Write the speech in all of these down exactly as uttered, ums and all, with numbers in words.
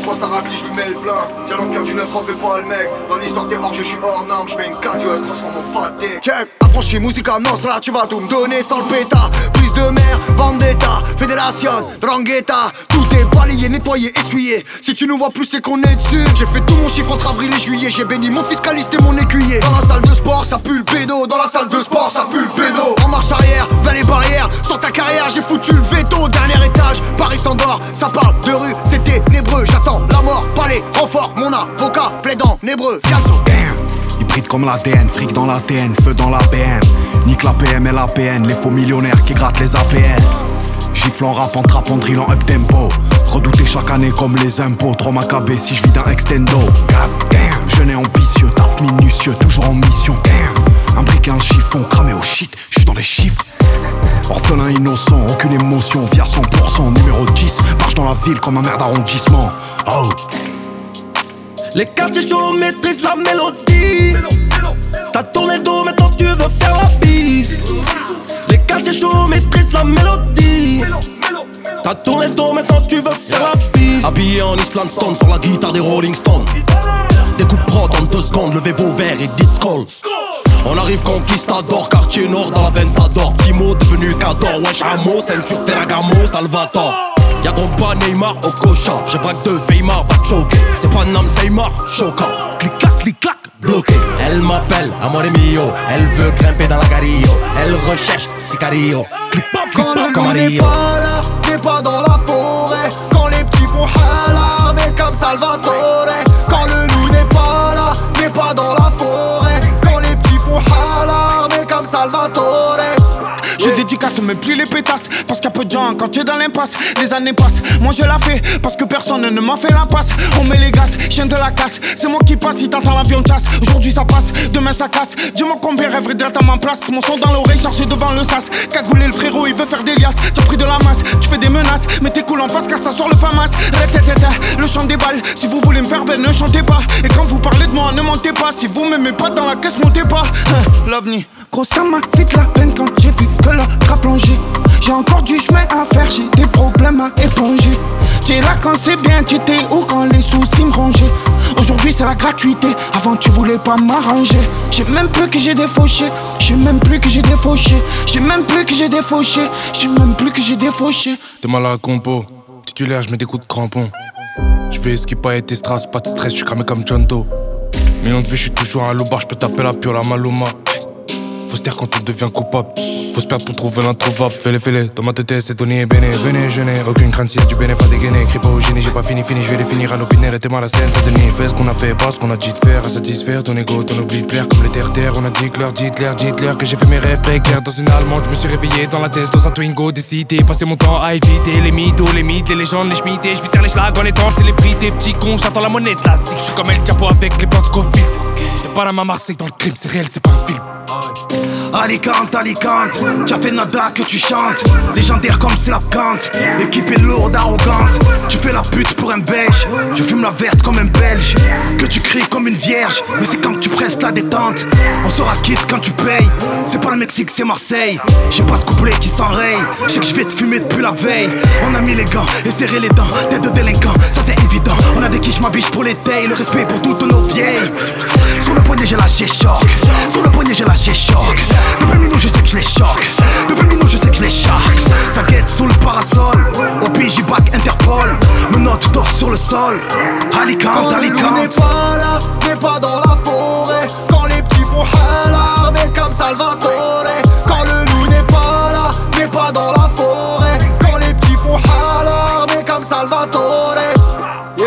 pose ta raclie, je lui mets le plein. Si l'empire du neuf refait pas le mec. Dans l'histoire t'es hors jeu, je suis hors norme. Je mets une casio, elle se transforme en pâté. Check, affranchi, musica nostra, tu vas tout me donner sans le pétard. Prise de mer, vendetta, fédération, drangheta. Tout est balayé, nettoyé, essuyé. Si tu nous vois plus c'est qu'on est dessus. J'ai fait tout mon chiffre entre avril et juillet. J'ai béni mon fiscaliste et mon écuyer. Dans la salle de sport ça pue le pédo. Dans la salle de sport ça pue le pédo. En marche arrière, vers les barrières. Sur ta carrière j'ai foutu le veto. Dernier étage, Paris s'endort. Ça parle de rue, c'est ténébreux. J'attends la mort, palais, renfort. Mon avocat plaide en hébreu. Fianzo. Hybride comme l'A D N, fric dans l'A T N, feu dans la B M. Nique la P M et la P N, les faux millionnaires qui grattent les A P N. Gifle en rap, en trap, en drill, en up tempo. Redouté chaque année comme les impôts. Trop macabé si je vis d'un extendo. God damn, jeune et ambitieux, taf minutieux, toujours en mission. Damn, un briquet, un chiffon, cramé au shit, j'suis dans les chiffres. Orphelin innocent, aucune émotion, via cent pour cent, numéro dix. Marche dans la ville comme un maire d'arrondissement. Oh. Les quartiers chauds maîtrisent la mélodie. T'as tourné le dos, maintenant tu veux faire la bise. Les quartiers chauds maîtrisent la mélodie. T'as tourné le dos, maintenant tu veux faire la bise. Habillé en Island Stone sur la guitare des Rolling Stones. Des coups de prod en deux secondes, levez vos verres et dites skull. On arrive conquistador, quartier nord dans la Ventador. Timo devenu Cador, wesh Ramo, ceinture Ferragamo, Salvatore. Y'a Drogba, Neymar, Okocha. J'ai braque de Weimar, va te choquer. C'est pas Nam Seymar, choquant. Clic clac, clic clac, bloqué. Elle m'appelle, amore mio. Elle veut grimper dans la Carillo. Elle recherche Sicario. Clic pop, clic pop comme Mario. Quand le loup n'est pas là, n'est pas dans la forêt. Quand les petits font hala, mais comme Salvatore. Quand le loup n'est pas là, n'est pas dans la forêt. Quand les petits font hala, mais comme Salvatore. Je dédicace, me plie les pétasses. Parce qu'il y a peu de gens quand tu es dans l'impasse. Les années passent, moi je la fais. Parce que personne ne m'en fait la passe. On met les gaz, chien de la casse. C'est moi qui passe, si t'entends l'avion de chasse. Aujourd'hui ça passe, demain ça casse. Dis-moi combien rêverait d'être à ma place. Mon son dans l'oreille chargé devant le sas. Cagoulé le frérot, il veut faire des liasses. T'as pris de la masse, tu fais des menaces. Mais t'es cool en face car ça sort le famas. Le chant des balles, si vous voulez me faire belle, ne chantez pas. Et quand vous parlez de moi, ne mentez pas. Si vous m'aimez pas dans la caisse, montez pas. hein, L'ovni. Gros ça m'a fait la peine quand j'ai vu que le rap plongé. J'ai encore du chemin à faire, j'ai des problèmes à éponger. T'es là quand c'est bien, t'étais où quand les soucis me rongeaient. Aujourd'hui c'est la gratuité, avant tu voulais pas m'arranger. J'ai même plus que j'ai des fauchés, j'ai même plus que j'ai des fauchés. J'ai même plus que j'ai des fauchés, j'ai même plus que j'ai des fauchés. T'es mal à la compo, titulaire, j'mets des coups de crampon. J'fais ce qui pas été strass, pas de stress, j'suis cramé comme John Doe. Millions de vues, j'suis toujours à l'oubar, j'peux taper la pure, la Maluma. Faut se taire quand on devient coupable. Faut se perdre pour trouver l'introuvable. Fais-les, fais-les, dans ma tête c'est donné et béné. Venez, je n'ai aucune crainte s'il y a du bénéfice à dégainer. Crie pas au génie, j'ai pas fini, fini, je vais les finir à l'opinion. T'es mal à scène, c'est Denis. Fais ce qu'on a fait, pas ce qu'on a dit de faire. À satisfaire ton ego, ton oubli de plaire. Comme les terre-terre, on a dit que leur dites-leur, dites-leur que j'ai fait mes rêves précaires. Dans une allemande, je me suis réveillé dans la tête, dans un Twingo décidé. Passer mon temps à éviter les mythos, les mythes, les légendes, les schmittés. Je vis faire les schlags en étant célébrité. Petit con, j'attends la monnaie de la zig. Je suis comme El Chapo avec les banques Scofield. Y'a pas la main Marseille dans le crime, c'est réel, c'est pas un film. Alicante, Alicante, t'as fait nada que tu chantes. Légendaire comme c'est la cante. L'équipe est lourde, arrogante. Tu fais la pute pour un belge. Je fume la verte comme un belge. Que tu cries comme une vierge. Mais c'est quand tu prestes la détente. On sera quitte quand tu payes. C'est pas le Mexique, c'est Marseille. J'ai pas de couplet qui s'enraye. Je sais que je vais te fumer depuis la veille. On a mis les gants et serré les dents. Tête de délinquant, ça c'est évident. On a des quiches, ma biche pour les tailles. Le respect pour toutes nos vieilles. Sur le poignet j'ai lâché choc. Sur le poignet j'ai lâché choc. Depuis Minou je sais que je les choque. Depuis Minou je sais que je les charque. Ça guette sous le parasol. Au P J back Interpol. Me note dort sur le sol. Alicante, Alicante. Quand le loup n'est pas là, n'est pas dans la forêt. Quand les petits font hala, mais comme Salvatore. Quand le loup n'est pas là, n'est pas dans la forêt. Quand les petits font hala, mais comme Salvatore. Yeah.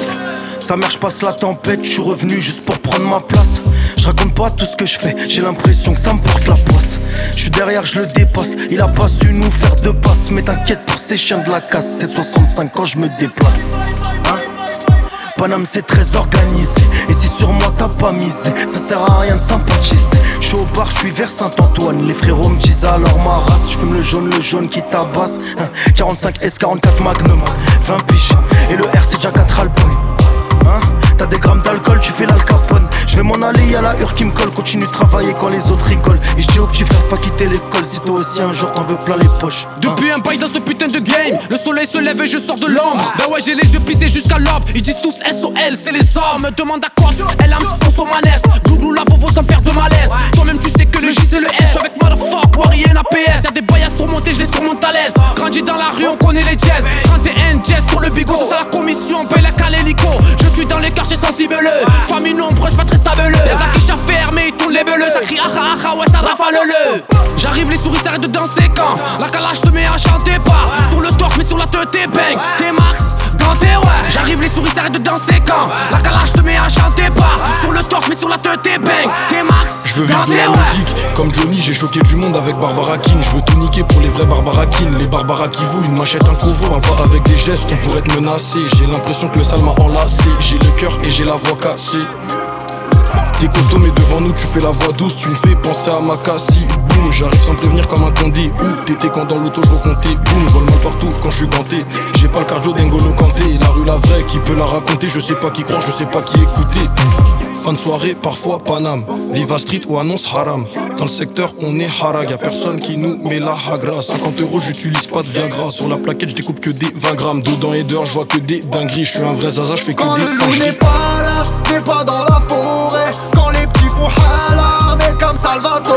Sa mère, j'passe la tempête, j'suis revenu juste pour prendre ma place. Je raconte pas tout ce que je fais, j'ai l'impression que ça me porte la poisse. Je suis derrière, je le dépasse, il a pas su nous faire de passe. Mais t'inquiète pour ces chiens de la casse, c'est de soixante-cinq quand je me déplace. Hein? Paname c'est très organisé, et si sur moi t'as pas misé, ça sert à rien de sympathiser. J'suis au bar, j'suis vers Saint-Antoine, les frérots me disent alors ma race. J'fume le jaune, le jaune qui tabasse, hein? quarante-cinq S, quarante-quatre Magnum, vingt piges, et le R c'est déjà quatre albums. Hein? T'as des grammes d'alcool, tu fais l'Al Capone. Je vais m'en aller, y'a la hure qui me colle. Continue de travailler quand les autres rigolent. Et je dis au petit frère pas quitter l'école. Si toi aussi un jour t'en veux plein les poches. Depuis un bail dans ce putain de game, le soleil se lève et je sors de l'ombre. Bah ouais, j'ai les yeux pissés jusqu'à l'aube. Ils disent tous S O L, c'est les hommes. Me demande à quoi elle a son son manès. Douglou la vovo sans faire de malaise. Toi-même tu sais que le J c'est le S. Je suis avec motherfuck, Warrior A P S. Y'a des bails à surmonter, je les surmonte à l'aise. Grandi dans la rue, on connaît les jazz. trente et un jazz sur le bigot, ça c'est la commission, on paye la calénico. Je suis dans les quartiers sensibles. Famille nombreuse, pas très stable. Y'a qui ch'a fermé, ils tournent les beleux. Ça crie aha aha, ouais ça rafale le. J'arrive, les souris s'arrêtent de danser quand la calage se met à chanter pas. Sur le torse, mais sur la tête, t'es bang. T'es max, ganté, ouais. J'arrive, les souris s'arrêtent de danser quand la calage se met à chanter pas. Sur le torse, mais sur la tête, t'es bang. T'es max, je veux vivre de la musique, comme Johnny, j'ai choqué du monde avec Barbara King. Je veux tout niquer pour les vrais Barbara King. Les Barbara qui vouent une machette, un couvre. Parle pas avec des gestes, on pourrait te menacer. J'ai l'impression que le sale m'a enlacé. J'ai le cœur et j'ai la voix cassée. T'es costaud mais devant nous tu fais la voix douce. Tu me fais penser à ma cassie. Boum, j'arrive sans prévenir comme un condé. Où t'étais quand dans l'auto je recomptais. Boum, je vois le mal partout quand je suis ganté. J'ai pas le cardio d'Engolo Kanté. La rue la vraie, qui peut la raconter. Je sais pas qui croire, je sais pas qui écouter. Fin de soirée, parfois Paname. Viva Street ou annonce haram. Dans le secteur on est harag. Y'a personne qui nous met la hagra. Cinquante euros j'utilise pas de Viagra. Sur la plaquette je découpe que des vingt grammes. Dedans et dehors je vois que des dingueries. Je suis un vrai zaza, je fais que quand des le loup singeries. n'est pas là, n'est pas dans la forêt. Quand les petits font halal, mais comme Salvatore.